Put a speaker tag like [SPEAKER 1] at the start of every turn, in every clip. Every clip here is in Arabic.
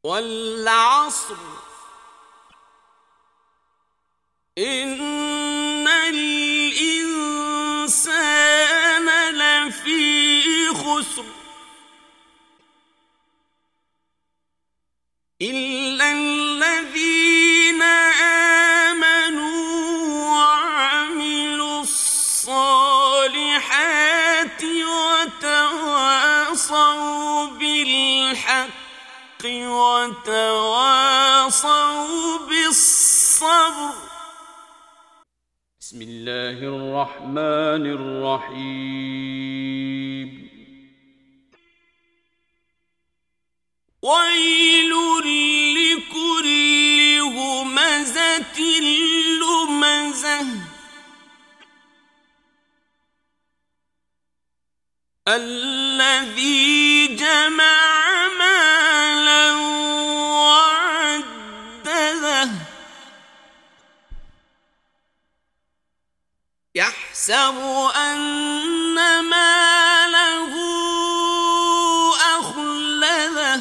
[SPEAKER 1] والعصر إن الإنسان لفي خسر إلا الذين آمنوا وعملوا الصالحات وتواصوا بالحق وتواصوا بالصبر. بسم الله الرحمن الرحيم. ويل لكل همزة لمزة الذي جمع مالا وعدده يحسب أن ماله أخلده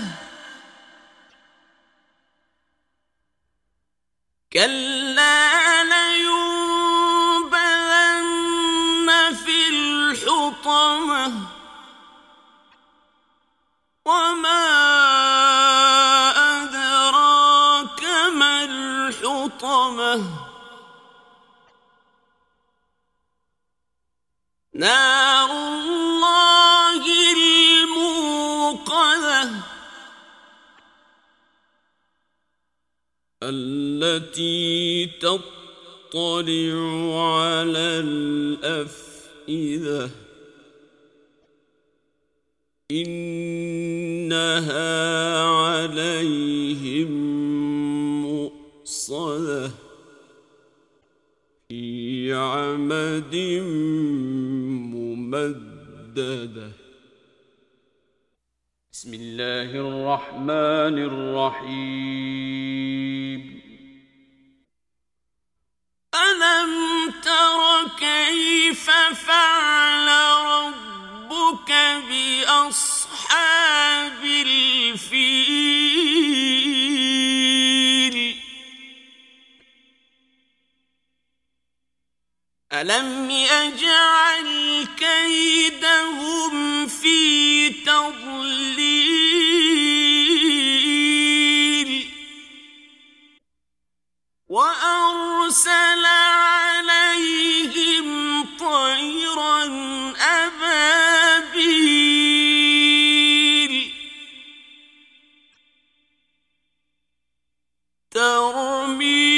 [SPEAKER 1] كلا لينبذن في الحطمة وما أدراك ما الحطمة نار الله الموقدة التي تطلع على الأفئدة إنها عليهم مؤصدة في عمد ممددة. بسم الله الرحمن الرحيم. ألم تر كيف فعل ربك بأصحاب الفيل ألم يجعل كيدهم في تضليل وأرسل عليهم طيرا أبابيل ترميهم